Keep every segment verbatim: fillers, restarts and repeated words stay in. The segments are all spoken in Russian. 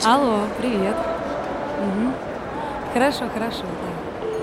Алло, привет. Мгм. Хорошо, хорошо, да.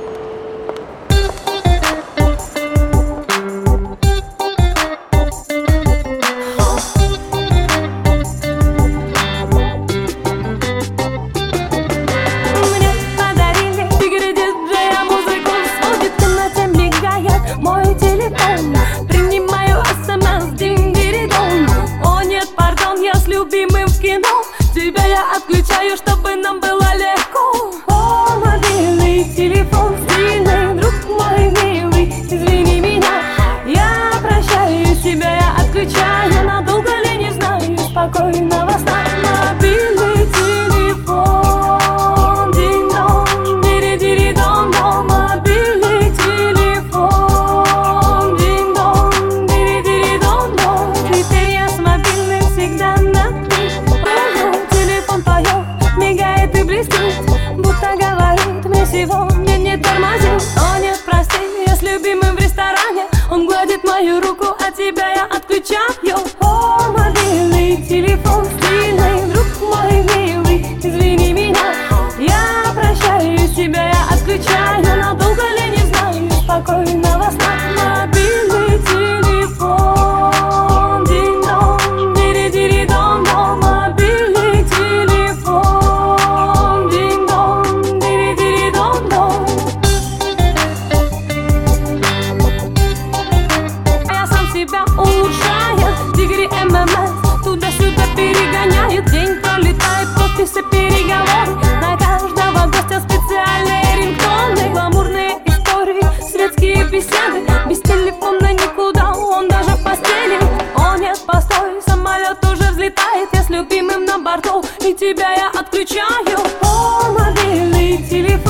Мне подарили игры диджея, музыку сводит, в темноте мигает мой телефон. Принимаю смс, динь-дири-дон. О нет, пардон, я с любимым в кино. Тебя я отключаю, чтобы нам было легко. О, мобильный телефон стильный, друг мой милый, извини меня. Я прощаюсь, тебя я отключаю, надолго ли не знаю, спокойного сна. Мобильный телефон, динь-дон, дири-дири-дон-дон. Мобильный телефон, динь-дон, дири-дири-дон-дон. Теперь я с мобильным всегда на «ты». Телефон поет, мигает и блестит, будто говорит мне сегодня не тормози. О нет, прости, я с любимым в ресторане, он гладит мою руку, а тебя я отключаю. О, мобильный телефон стильный, друг мой милый, извини меня. Я прощаюсь, тебя я отключаю, надолго ли не знаю, спокойного сна. Мобильный телефон, динь-дон, дири-дири-дон-дон. Мобильный телефон, динь-дон, дири-дири-дон-дон. Я сам себя улучшаю, дигри ММС туда-сюда перегоняет. День пролетает, подписи, переговоры, на каждого гостя специальные рингтоны. Гламурные истории, светские беседы, без телефона никуда, он даже в постели. О нет, постой, самолет уже взлетает, я с любимым на борту, и тебя я отключаю. О, мобильный телефон.